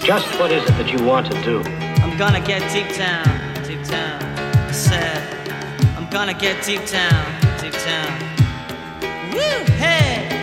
Just what is it that you want to do? I'm gonna get deep down. I said, I'm gonna get deep down. Woo, hey!